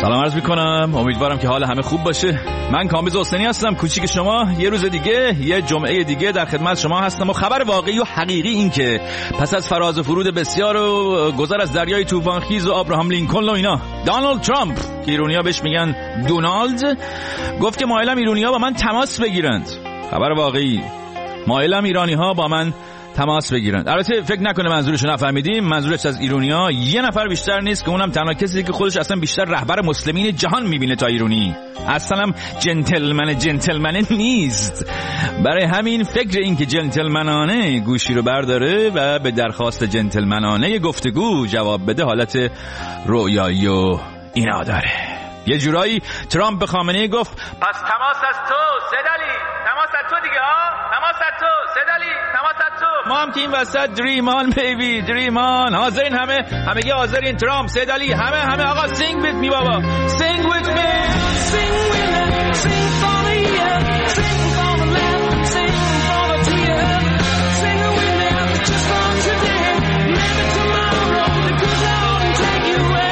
سلام عرض میکنم، امیدوارم که حال همه خوب باشه. من کامبیز حسینی هستم، کوچیک شما. یه روز دیگه، یه جمعه دیگه در خدمت شما هستم و خبر واقعی و حقیقی این که پس از فراز و فرود بسیار و گذر از دریای طوفانخیز و ابراهام لینکلن و اینا، دونالد ترامپ که ایرونی‌ها بهش میگن دونالد، گفت که مایلم ایرونی‌ها با من تماس بگیرند. خبر واقعی، مایلم ایرانی‌ها با من تماس بگیرند. البته فکر نکنه منظورشو نفهمیدیم. منظورش از ایرونی‌ها یه نفر بیشتر نیست که اونم تنها کسی که خودش اصلا بیشتر رهبر مسلمین جهان میبینه تا ایرونی. اصلا جنتلمنه نیست. برای همین فکر این که جنتلمنانه گوشی رو برداره و به درخواست جنتلمنانه گفتگو جواب بده حالت رویایی و اینا داره. یه جورایی ترامپ به خامنه‌ای گفت پس تماس از تو سدلی، تماس از تو دیگه ها، تماس از تو سدلی، تماس از تو. ما هم که این وسط دریم آن بیبی، دریم آن. حاضرین همگی حاضرین. ترامپ، سدلی، همه آقا سینگ ویت می بابا، سینگ ویت می، سینگ ویت، سینگ فور the year, sing for the land, sing for the tear, sing with me just for today, maybe tomorrow the good Lord will take you away.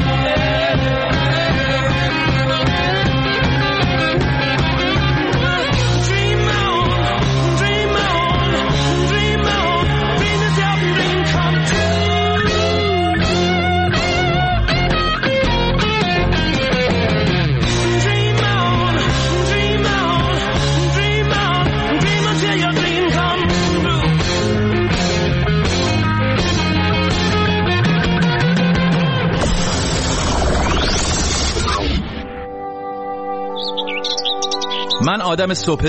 من آدم صبح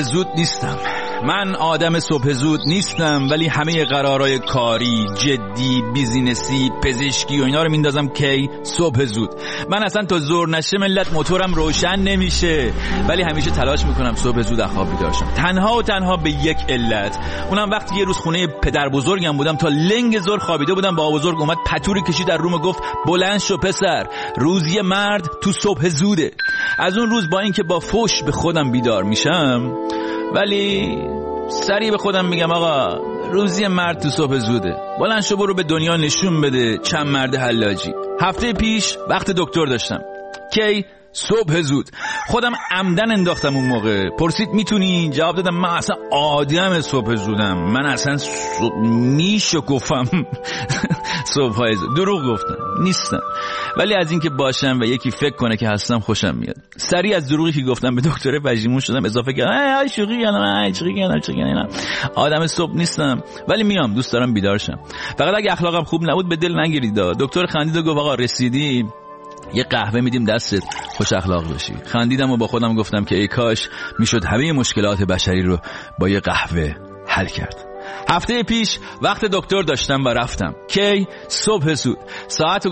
زود نیستم، ولی همه قرارهای کاری، جدی، بیزینسی، پزشکی و اینا رو میندازم کی؟ صبح زود. من اصلا تا ظهر نشه ملت موتورم روشن نمیشه، ولی همیشه تلاش میکنم صبح زود از خواب بیدار شم. تنها به یک علت، اونم وقتی یه روز خونه پدر بزرگم بودم تا لنگ ظهر خوابیده بودم، با بزرگ اومد پتوری کشید در روم، گفت بلند شو پسر، روزی مرد تو صبح زوده. از اون روز با اینکه با فوش به خودم بیدار میشم، ولی سریع به خودم میگم آقا روزی مرد تو صبح زوده، بلند شو برو به دنیا نشون بده چند مرد حلاجی. هفته پیش وقت دکتر داشتم، کی؟ صبح زود. خودم عمدن انداختم اون موقع. پرسید میتونی؟ جواب دادم من اصلا آدم صبح زودم، من اصلا میشو گفتم صبح زود. دروغ گفتم، نیستم، ولی از این که باشم و یکی فکر کنه که هستم خوشم میاد. سریع از دروغی که گفتم به دکتر پژیمون شدم، اضافه کردم شوخی کردم، آدم صبح نیستم، ولی میام، دوست دارم بیدار شم. فقط اگه اخلاقم خوب نبود به دل نگیرید. دکتر خندید و گفت آقا رسیدی، یه قهوه میدیم دستت، خوش اخلاق باشی. خندیدم و با خودم گفتم که ای کاش میشد همه مشکلات بشری رو با یه قهوه حل کرد. هفته پیش وقت دکتر داشتم و رفتم. کی؟ صبح زود. ساعتو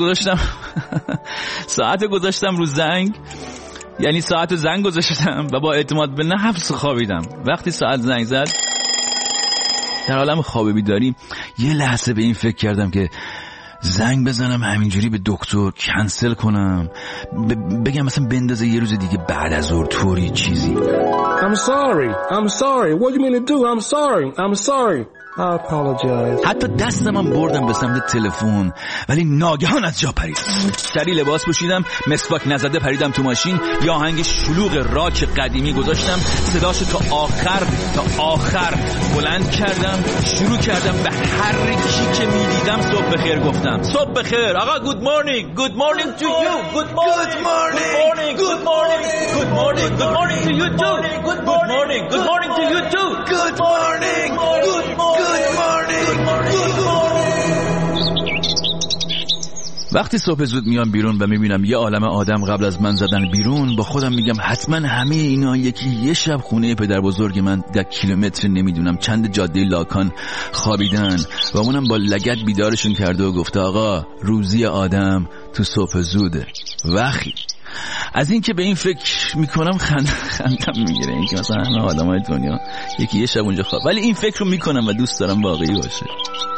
گذاشتم رو زنگ، یعنی ساعتو زنگ گذاشتم و با اعتماد به نفس خوابیدم. وقتی ساعت زنگ زد، در عالم خواب بیداری یه لحظه به این فکر کردم که زنگ بزنم همینجوری به دکتر، کنسل کنم، بگم مثلا بندازه یه روز دیگه بعد از ظهر طوری چیزی. I'm sorry. What do you mean to do? I'm sorry. I apologize. حتی دستم بردم به سمت تلفن، ولی ناگهان از جا پریدم. سریع لباس پوشیدم، مسواک نزده پریدم تو ماشین، یا آهنگ شلوغ راک قدیمی گذاشتم، صداشو تا آخر بلند کردم، شروع کردم به هر کی که میدیدم صبح بخیر گفتم. صبح بخیر آقا، good morning to you, good morning to you too, good morning to you too, good morning. وقتی صبح زود میام بیرون و میبینم یه عالم آدم قبل از من زدن بیرون، با خودم میگم حتما همه اینا یکی یه شب خونه پدر بزرگ من در کیلومتر نمیدونم چند جاده لاکان خوابیدن و اونم با لگد بیدارشون کرده و گفته آقا روزی آدم تو صبح زوده. وقتی از این که به این فکر میکنم خندم میگیره، این که مثلا همه آدمای دنیا یکی یه شب اونجا خواب، ولی این فکر رو میکنم و دوست دارم واقعی باشه.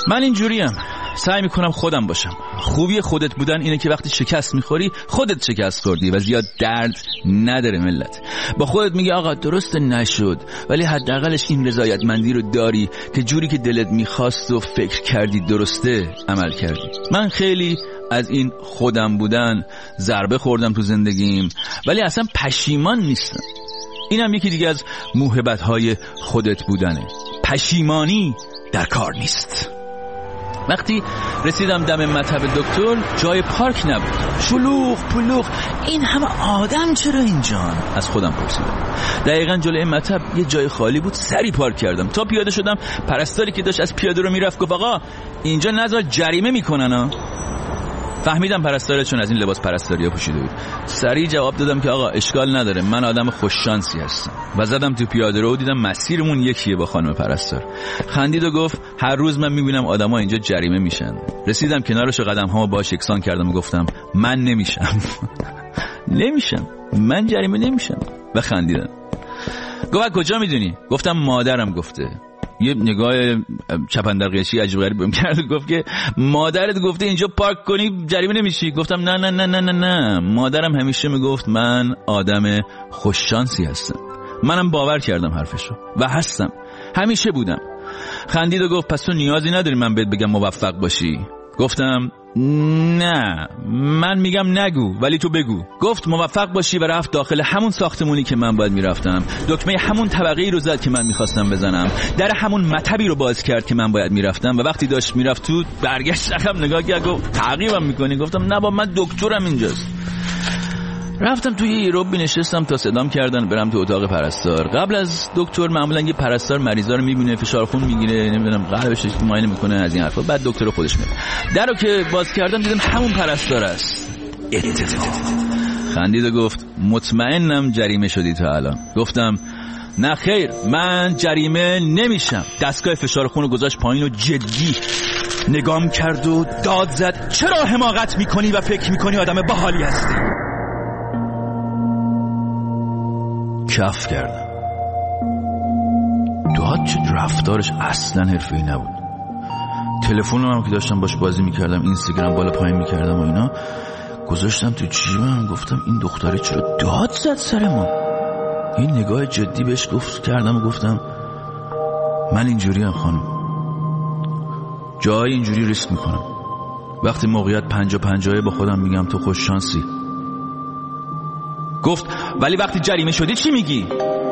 من اینجوریم، سعی میکنم خودم باشم. خوبی خودت بودن اینه که وقتی شکست میخوری خودت شکست خوردی و زیاد درد نداره. ملت با خودت میگه آقا درست نشد، ولی حداقلش این رضایتمندی رو داری که جوری که دلت میخواست و فکر کردی درسته عمل کردی. من خیلی از این خودم بودن ضربه خوردم تو زندگیم، ولی اصلا پشیمان نیستم. اینم یکی دیگه از موهبت‌های خودت بودنه. پشیمانی در کار نیست. وقتی رسیدم دم مطب دکتر جای پارک نبود، شلوغ پلوغ، این همه آدم چرا اینجان؟ از خودم پرسیدم. دقیقاً جلوی مطب یه جای خالی بود، سری پارک کردم. تا پیاده شدم پرستاری که داشت از پیاده رو میرفت گفت آقا اینجا نذار جریمه میکنن ها. فهمیدم پرستاره، چون از این لباس پرستاری ها پوشیده بود. سریع جواب دادم که آقا اشکال نداره، من آدم خوششانسی هستم و زدم تو پیاده رو و دیدم مسیرمون یکیه با خانم پرستار. خندید و گفت هر روز من میبینم آدما اینجا جریمه میشن. رسیدم کنارش و قدم‌هامو باهاش یکسان کردم و گفتم من نمیشم. نمیشم، من جریمه نمیشم. و خندیدم. گفت کجا میدونی؟ گفتم مادرم گفته. یه نگاه چپندرقیشی عجیب غریب بهم کرد و گفت که مادرت گفته اینجا پارک کنی جریمه نمیشی. گفتم نه نه نه نه نه نه، مادرم همیشه میگفت من آدم خوششانسی هستم. منم باور کردم حرفشو و هستم، همیشه بودم. خندید و گفت پس تو نیازی نداری من بهت بگم موفق باشی. گفتم نه، من میگم نگو ولی تو بگو. گفت موفق باشی و رفت داخل همون ساختمونی که من باید میرفتم. دکمه همون طبقه‌ای رو زد که من میخواستم بزنم. در همون مطبی رو باز کرد که من باید میرفتم و وقتی داشت میرفت تو برگشت رقم نگاه کرد گفت تعقیبم میکنی؟ گفتم نه با من دکترم اینجاست. رفتم توی ایروبی نشستم تا صدام کردن برم تو اتاق پرستار. قبل از دکتر معمولا یه پرستار مریضا رو میبینه، فشار خون میگیره، نمیدونم قلبش معاینه میکنه، از این حرفا. بعد دکتر خودش میاد. درو که باز کردم دیدم همون پرستار است. اتفاق. خندید و گفت مطمئنم جریمه شدی تا الان. گفتم نه خیر، من جریمه نمیشم. دستگاه فشار خون رو گذاشت پایین و جدی نگام کرد و داد زد چرا حماقت میکنی و فکر میکنی آدم باحالی هستی؟ کف کردم. داد چه رفتارش اصلا حرفه‌ای نبود. تلفنم هم که داشتم باش بازی میکردم، اینستاگرام بالا پایین میکردم و اینا، گذاشتم تو جیبم. گفتم این دختره چرا داد زد سر ما؟ این نگاه جدی بهش کردم و گفتم من اینجوریم خانم، جای اینجوری ریسک میکنم. وقتی موقعیت 50-50 با خودم میگم تو خوش شانسی. گفت ولی وقتی جریمه شدی چی میگی؟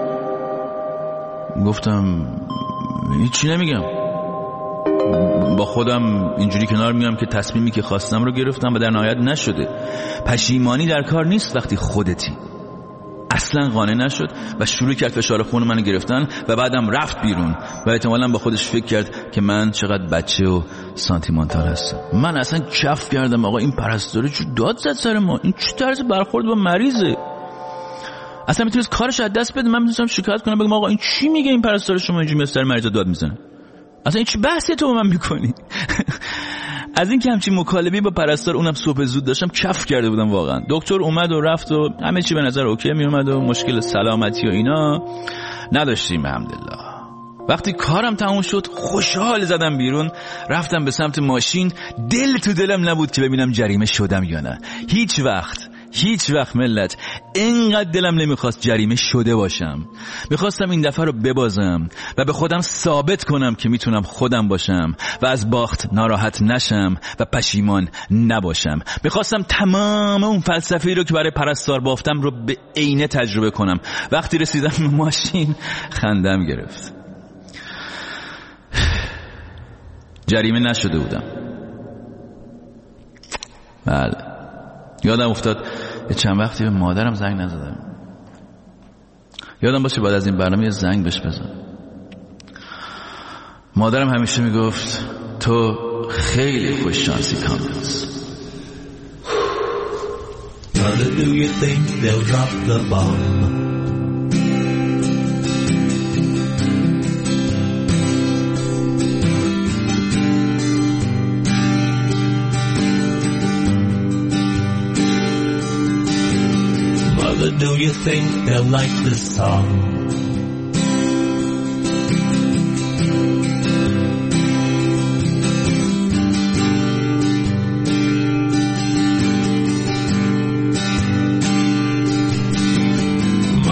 گفتم هیچی نمیگم، با خودم اینجوری کنار میام که تصمیمی که خواستم رو گرفتم و در نهایت نشده. پشیمانی در کار نیست وقتی خودتی. اصلا قانع نشد و شروع کرد فشار خون منو گرفتن و بعدم رفت بیرون و احتمالاً با خودش فکر کرد که من چقدر بچه و سانتیمانتال هستم. من اصلا کف کردم آقا این پرستاره چه داد زد سر ما؟ این چه طرز برخورد با مریضه؟ اصلا میتونست کارش از دست بده. من میتونستم شکایت کنم بگم آقا این چی میگه این پرستار شما اینجوری سر مریضا داد میزنه؟ اصلا این چی بحثی تو با من میکنی؟ از این که همچین مکالمه‌ای با پرستار اونم صبح زود داشتم کف کرده بودم واقعا. دکتر اومد و رفت و همه چی به نظر اوکی می اومد و مشکل سلامتی و اینا نداشتیم الحمدلله. وقتی کارم تموم شد خوشحال زدم بیرون، رفتم به سمت ماشین. دل تو دلم نبود که ببینم جریمه شدم یا نه. هیچ وقت ملت اینقدر دلم نمیخواست جریمه شده باشم. میخواستم این دفعه رو ببازم و به خودم ثابت کنم که میتونم خودم باشم و از باخت ناراحت نشم و پشیمان نباشم. میخواستم تمام اون فلسفه‌ای رو که برای پرستار بافتم رو به عینه تجربه کنم. وقتی رسیدم به ماشین خندم گرفت. جریمه نشده بودم. بله، یادم افتاد چند وقتی به مادرم زنگ نزدم. یادم باشه بعد از این برنامه یه زنگ بهش بزن. مادرم همیشه میگفت تو خیلی خوش شانسی کامبلز. Mother, do you think they'll drop the bomb? Do you think they'll like this song?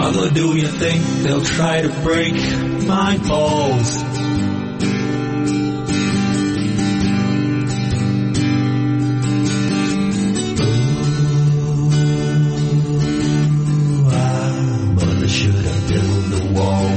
Mama, do you think they'll try to break my balls? Mother should have built the wall.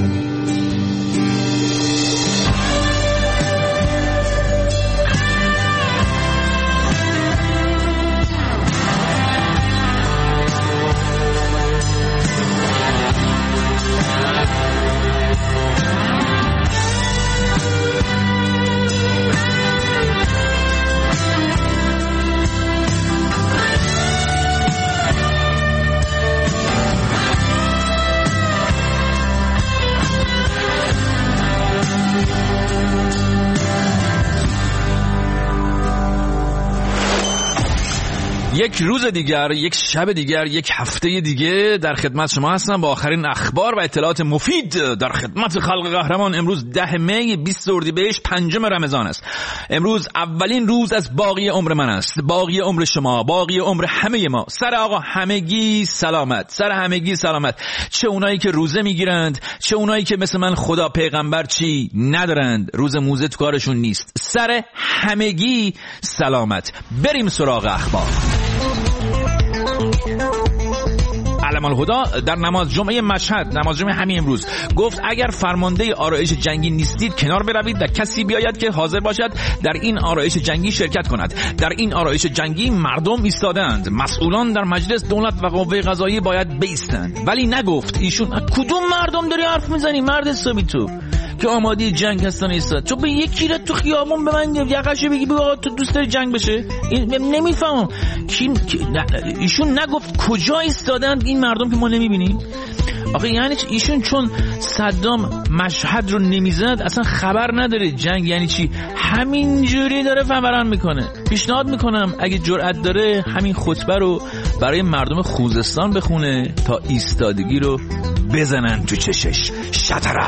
یک روز دیگر، یک شب دیگر، یک هفته دیگه در خدمت شما هستم با آخرین اخبار و اطلاعات مفید در خدمت خلق قهرمان. امروز 10 می 20 اردیبهشت 5 رمضان است. امروز اولین روز از باقی عمر من است، باقی عمر شما، باقی عمر همه ما. سر آقا همگی سلامت، سر همگی سلامت. چه اونایی که روزه میگیرند، چه اونایی که مثل من خدا پیغمبر چی ندارند، روز موزه تو کارشون نیست. سر همگی سلامت. بریم سراغ اخبار. علم الهدا در نماز جمعه مشهد، نماز جمعه همین امروز، گفت اگر فرمانده آرایش جنگی نیستید کنار بروید و کسی بیاید که حاضر باشد در این آرایش جنگی شرکت کند. در این آرایش جنگی مردم ایستادند، مسئولان در مجلس دولت و قوه قضاییه باید بایستند. ولی نگفت ایشون کدوم مردم داری حرف میزنی مرد حسابی تو که آماده جنگ هستن ایستاد؟ تو به یکی را تو خیابون به من یقشه بگی بگو تو دوست داری جنگ بشه؟ نمیفهمم ایشون نگفت کجا ایستادند این مردم که ما نمیبینیم؟ آخه یعنی ایشون چون صدام مشهد رو نمیزد اصلا خبر نداره جنگ یعنی چی؟ همینجوری داره فوران میکنه. پیشنهاد میکنم اگه جرأت داره همین خطبه رو برای مردم خوزستان بخونه تا ایستادگی رو بزنن تو چشش. شطره.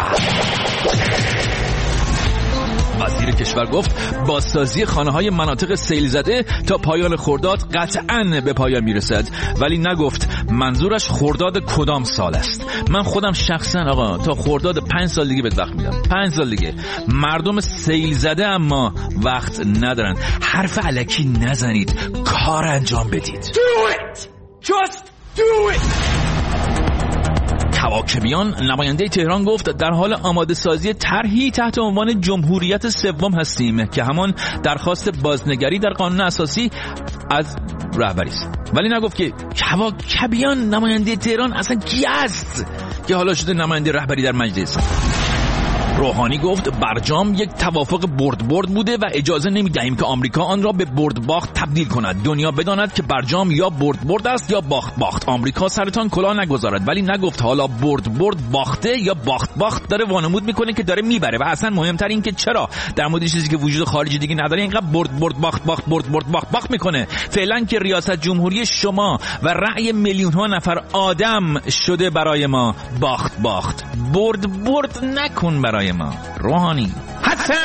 وزیر کشور گفت بازسازی خانه‌های مناطق سیل زده تا پایان خرداد قطعاً به پایان میرسد، ولی نگفت منظورش خرداد کدام سال است. من خودم شخصاً آقا تا خرداد 5 سال دیگه بهت وقت میدم. 5 سال دیگه. مردم سیل زده اما وقت ندارن. حرف الکی نزنید، کار انجام بدید. Do it! Just do it! کواکبیان نماینده تهران گفت در حال آماده سازی طرحی تحت عنوان جمهوریت سوم هستیم که همان درخواست بازنگری در قانون اساسی از رهبری است. ولی نگفت که کواکبیان نماینده تهران اصلا کی است که حالا شده نماینده رهبری در مجلس. روحانی گفت برجام یک توافق برد بوده و اجازه نمیدهیم که آمریکا آن را به برد باخت تبدیل کند. دنیا بداند که برجام یا برد است یا باخت. آمریکا سرتان کلاه نگذارد. ولی نگفت حالا برد باخته یا باخت داره وانمود میکنه که داره میبره. و اصلا مهمتر این که چرا در مورد چیزی که وجود خارجی دیگه نداره اینقدر برد باخت میکنه. فعلا که ریاست جمهوری شما و رأی میلیون ها نفر آدم شده برای ما باخت. برد نکن برای ما روحانی. حسن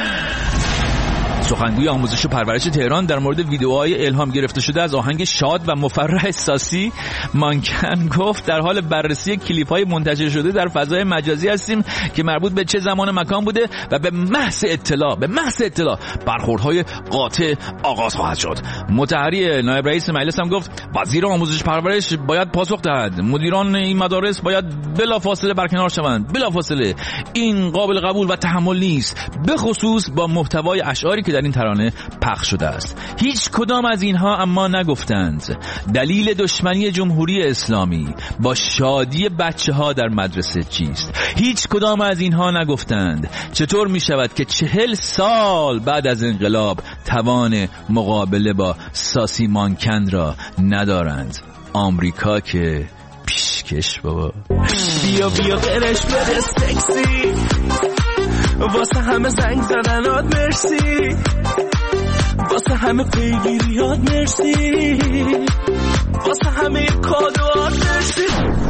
سخنگوی آموزش و پرورش تهران در مورد ویدیوهای الهام گرفته شده از آهنگ شاد و مفرح ساسی مانکن گفت در حال بررسی کلیپ‌های منتشر شده در فضای مجازی هستیم که مربوط به چه زمان مکان بوده و به محض اطلاع برخوردهای قاطع آغاز خواهد شد. مطهری نایب رئیس مجلس هم گفت وزیر آموزش پرورش باید پاسخ دهد. مدیران این مدارس باید بلافاصله برکنار شوند. بلافاصله. این قابل قبول و تحمل نیست، به خصوص با محتوای اشعاری که در این ترانه پخش شده است. هیچ کدام از اینها اما نگفتند دلیل دشمنی جمهوری اسلامی با شادی بچه‌ها در مدرسه چیست. هیچ کدام از اینها نگفتند چطور می شود که 40 سال بعد از انقلاب توان مقابله با ساسی مانکن را ندارند. آمریکا که پیشکش بابا. بیا قرش بده سکسی، واسه همه زنگ زدنات مرسی، واسه همه پیگیریات مرسی، واسه همه کادوات مرسی.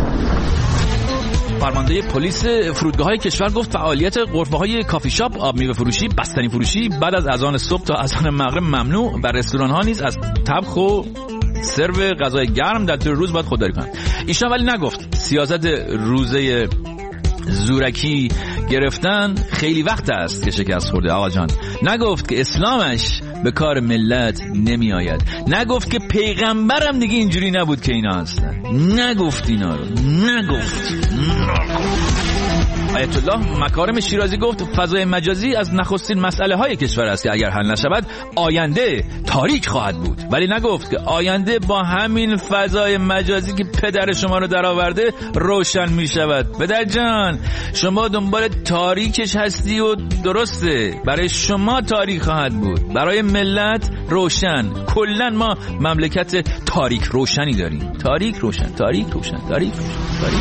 فرمانده پلیس فرودگاه‌های کشور گفت فعالیت غرفه‌های کافی شاپ، آب میوه فروشی، بستنی فروشی بعد از اذان صبح تا اذان مغرب ممنوع و رستوران‌ها نیز از طبخ و سرو غذای گرم در طول روز باید خودداری کنند. ایشان ولی نگفت سیاست روزه زورکی گرفتن خیلی وقت است که شکست خورده. آقا جان نگفت که اسلامش به کار ملت نمی آید، نگفت که پیغمبرم دیگه اینجوری نبود که اینا هستن، نگفت اینا رو، نگفت. آیت الله مکارم شیرازی گفت فضای مجازی از نخستین مسئله های کشور است که اگر حل نشود آینده تاریک خواهد بود، ولی نگفت که آینده با همین فضای مجازی که پدر شما رو در آورده روشن می شود. پدر جان شما دنبال تاریکش هستی و درسته، برای شما تاریک خواهد بود، برای ملت روشن. کلا ما مملکت تاریک روشنی داریم، تاریک روشن، تاریک روشن، تاریک روشن، تاریک.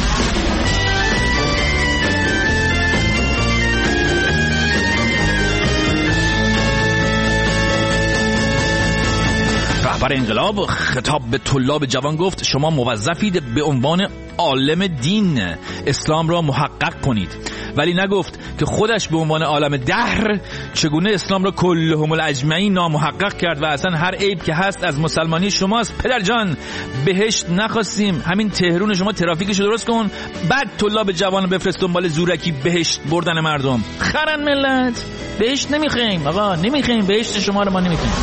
رهبر انقلاب خطاب به طلاب جوان گفت شما موظفید به عنوان عالم دین اسلام را محقق کنید، ولی نگفت که خودش به عنوان عالم دهر چگونه اسلام را کلهم الاجمعین نامحقق کرد و اصلا هر عیب که هست از مسلمانی شماست. پدر جان بهشت نخواستیم، همین تهرون شما ترافیکشو درست کن، بعد طلاب جوان بفرست دنبال زورکی بهشت بردن مردم. خرن ملت بهشت نمیخوایم آقا، نمیخوایم بهشت شما رو، ما نمیخوایم.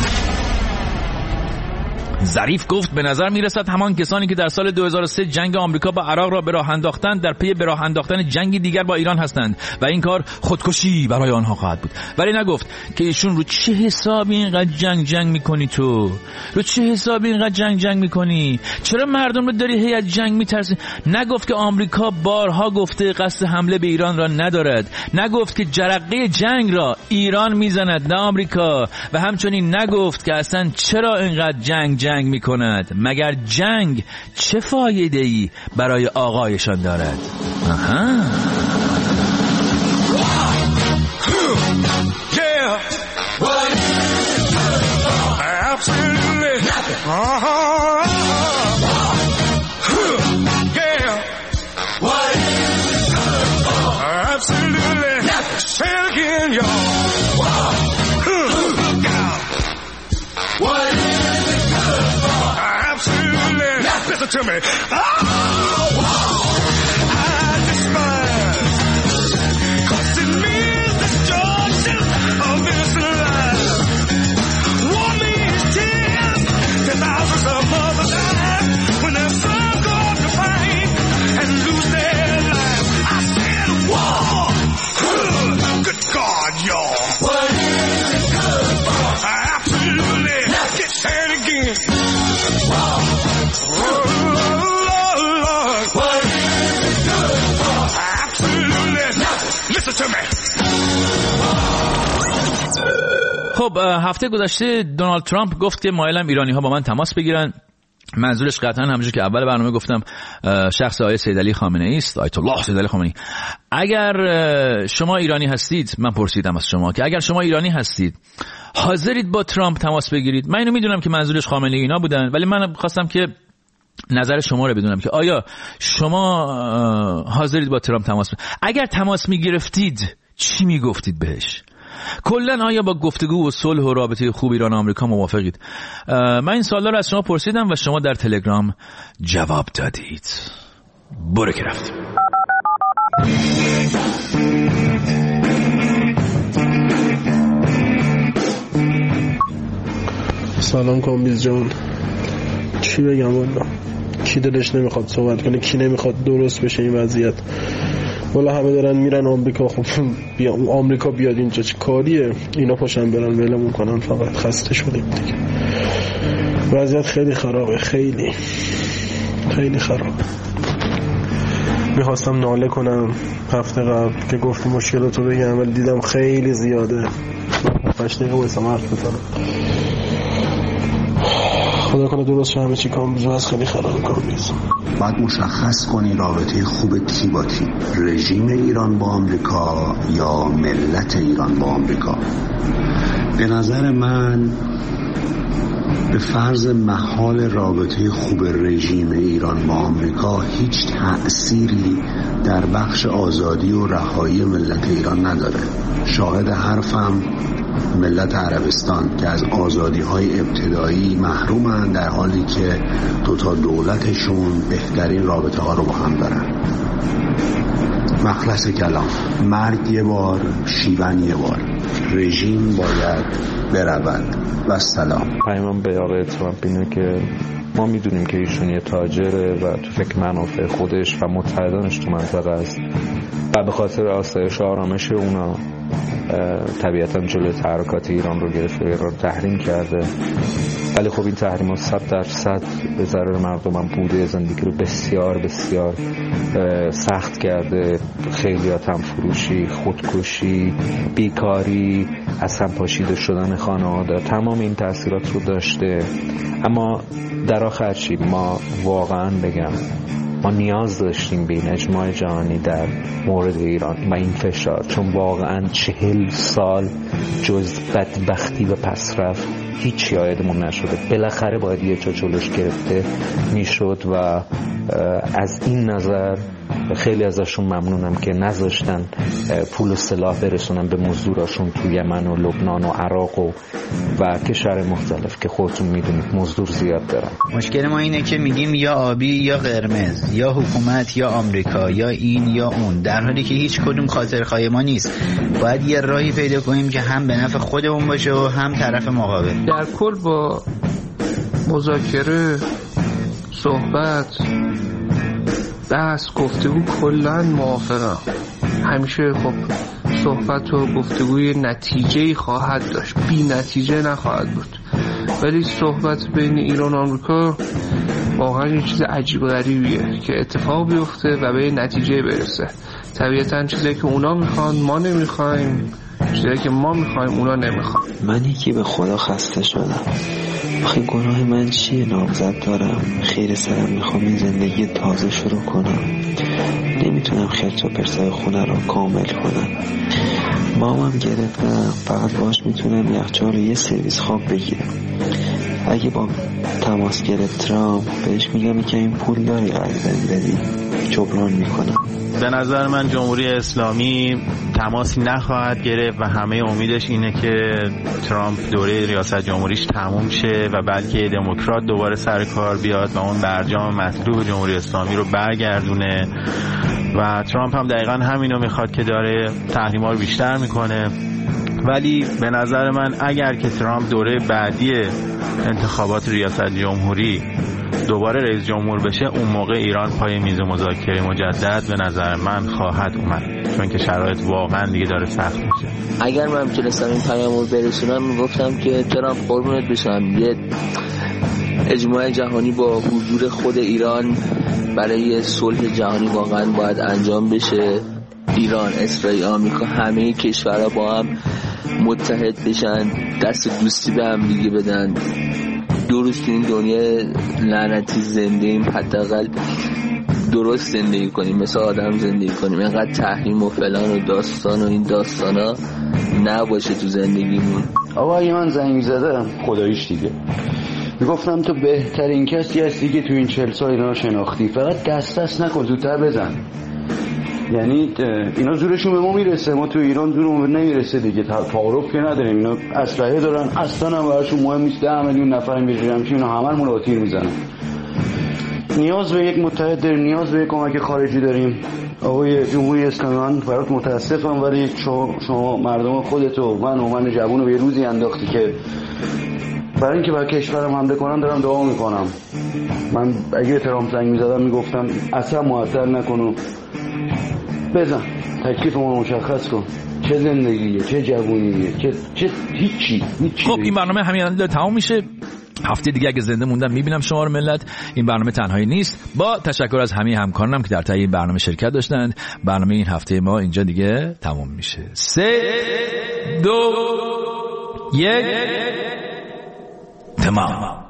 ظریف گفت به نظر میرسد همان کسانی که در سال 2003 جنگ آمریکا با عراق را به راه انداختند در پی به راه انداختن جنگی دیگر با ایران هستند و این کار خودکشی برای آنها خواهد بود. ولی نگفت که ایشون رو چه حسابی اینقدر جنگ میکنی، تو رو چه حسابی اینقدر جنگ میکنی، چرا مردم رو داری هی از جنگ میترسی. نگفت که آمریکا بارها گفته قصد حمله به ایران را ندارد، نگفت که جرقه جنگ را ایران میزند نه آمریکا، و همچنین نگفت که اصلا چرا اینقدر جنگ میکند، مگر جنگ چه فایده ای برای آقایشان دارد. To me. Oh, I despise, 'cause it means destruction of this life. War means tears to thousands of mothers die when their sons go off to fight and lose their lives. I said war. Good God, y'all. What is it good for? Absolutely. Get sad again. Wow. خب هفته گذشته دونالد ترامپ گفت که مایلم ایرانی ها با من تماس بگیرن. منظورش قطعا همونجوری که اول برنامه گفتم شخص آقای سیدعلی خامنه ای است، آیت الله سیدعلی خامنه ای. اگر شما ایرانی هستید، من پرسیدم از شما که اگر شما ایرانی هستید حاضرید با ترامپ تماس بگیرید؟ من اینو میدونم که منظورش خامنه ای اینا بودن، ولی من خواستم که نظر شما رو بدونم که آیا شما حاضرید با ترامپ تماس بگیرید؟ اگر تماس میگرفتید چی میگفتید بهش؟ کلن آیا با گفتگو و صلح و رابطه خوب ایران و آمریکا موافقید؟ من این سوالا رو از شما پرسیدم و شما در تلگرام جواب دادید. برو که رفتیم. سلام کامبیز جان، چی بگم والا؟ کی دلش نمیخواد صحبت کنه، کی نمیخواد درست بشه این وضعیت؟ والا همه دارن میرن آمریکا. خب آمریکا بیاد اینجا چه کاریه؟ اینا پاشن برن ولمون کنن، فقط خسته شدیم دیگه. وضعیت خیلی خرابه، خیلی خیلی خرابه. میخواستم ناله کنم هفته قبل که گفتی مشکلاتو بگم، ولی دیدم خیلی زیاده. 5 دقیقه واسه حرف بزنم. خدا کنه درست همه چی کامبیز از خیلی خراب کامبیز. باید مشخص کنی رابطه خوب کی با کی، رژیم ایران با آمریکا یا ملت ایران با آمریکا. به نظر من به فرض محال رابطه خوب رژیم ایران با آمریکا هیچ تأثیری در بخش آزادی و رهایی ملت ایران نداره. شاهد حرفم ملت عربستان که از آزادی‌های ابتدایی محرومن، در حالی که دوتا دولتشون بهترین رابطه ها رو با هم دارن. مخلص کلام: مرگ یه بار، شیون یه بار، رژیم باید برود و سلام. پیام به آقای ترامپ اینه که ما میدونیم که ایشون یه تاجره و تو فکر منافع خودش و متحدانش تو منطقه است و به خاطر آسایش و آرامش اونا طبیعتا جلوی تحرکات ایران رو گرفته و ایران رو تحریم کرده. ولی خب این تحریمات 100% به ضرر مردم بوده، زندگی رو بسیار بسیار سخت کرده. خیلیات هم فروشی، خودکشی، بیکاری، از هم پاشیده شدن خانواده، تمام این تاثیرات رو داشته. اما در آخر چی؟ ما واقعا بگم ما نیاز داشتیم به این اجماع جهانی در مورد ایران و این فشار، چون واقعا 40 سال جز بدبختی و پسرفت هیچی یادمون نشده. بالاخره باید یه جا جلوش گرفته میشد و از این نظر خیلی ازشون ممنونم که نذاشتن پول و سلاح برسونن به مزدوراشون تو یمن و لبنان و عراق و کشور مختلف که خودتون میدونید مزدور زیاد دارن. مشکل ما اینه که میگیم یا آبی یا قرمز، یا حکومت یا آمریکا، یا این یا اون، در حالی که هیچ کدوم خاطرخواه ما نیست. باید یه راهی پیدا کنیم که هم به نفع خودمون باشه و هم طرف مقابل. در کل با مذاکره، صحبت، بحث، گفتگو کلن موافقم. همیشه خب صحبت و گفتگوی نتیجه‌ای خواهد داشت، بی نتیجه نخواهد بود. ولی صحبت بین ایران و آمریکا واقعا یه چیز عجیب غریبیه که اتفاق بیفته و به نتیجه برسه. طبیعتاً چیزی که اونا میخوان ما نمیخوایم، چیزی که ما میخوایم اونا نمیخوان. من یکی به خدا خسته شدم. آخه گناه من چیه؟ نامزد دارم، خیر سرم، میخوام این زندگی تازه شروع کنم، نمیتونم خرج و پرسای خونه رو کامل کنم. مامم گرفتم، فقط باش میتونم یخچال یه سرویس خواب بگیرم. اگه با تماس گرفت ترامپ، بهش میگم که این پول داری قرض بدی، جبران میکنم. به نظر من جمهوری اسلامی تماسی نخواهد گرفت و همه امیدش اینه که ترامپ دوره ریاست جمهوریش تموم شه و بلکه دموکرات دوباره سر کار بیاد و اون برجام مطلوب جمهوری اسلامی رو برگردونه و ترامپ هم دقیقا همینو میخواد که داره تحریم‌ها رو بیشتر میکنه. ولی به نظر من اگر که ترامپ دوره بعدی انتخابات ریاست جمهوری دوباره رئیس جمهور بشه، اون موقع ایران پای میز مذاکره مجدد به نظر من خواهد اومد، چون که شرایط واقعا دیگه داره سخت میشه. اگر من میتونستم این پیامو برسونم میگفتم که ترامپ قربونت بشم، یه اجماع جهانی با حضور خود ایران برای صلح جهانی واقعا باید انجام بشه. ایران، اسرائیل، آمریکا، همه کشورها با هم متحد بشن، دست دوستی به هم دیگه بدن. دو روز تو این دنیا لعنتی زنده ایم، حداقل درست زندگی کنیم، مثل آدم زندگی کنیم. اینقدر تحریم و فلان و داستان و این داستانا نباشه تو زندگیمون. آقا اگه من زنگ زدم خداییش دیگه میگفتم تو بهترین کسی هستی که تو این 40 سال اینا شناختی، فقط دست نکن، زودتر بزن. یعنی اینا زورشون به ما میرسه، ما تو ایران زورمون نمیرسه دیگه. تعارف که نداریم، اینا اسلحه دارن، اصلا هم براشون مهم نیست 10 میلیون نفر بجرم چی، اینا هممون رو تیر میزنن. نیاز به یک متحد داریم، نیاز به یک کمک خارجی داریم. آقای جمهوری اسلامی، برات متاسفم ولی شما مردم خودت و من جوون رو یه روزی انداختی که برای اینکه بر کشورم حمله کنن دارم دعا میکنم. من اگه ترامپ زنگ میزدم میگفتم اصلا معطل نکن، بزن، تکلیفمون مشخص کن، چه زندگیه، چه جوونیه، چه هیچی. خب این برنامه همین تمام میشه. هفته دیگه اگه زنده موندم میبینم شما رو ملت. این برنامه تنهایی نیست، با تشکر از همه همکارانم که در تهیه این برنامه شرکت داشتند. برنامه این هفته ما اینجا دیگه تمام میشه. 3 2 1 تمام.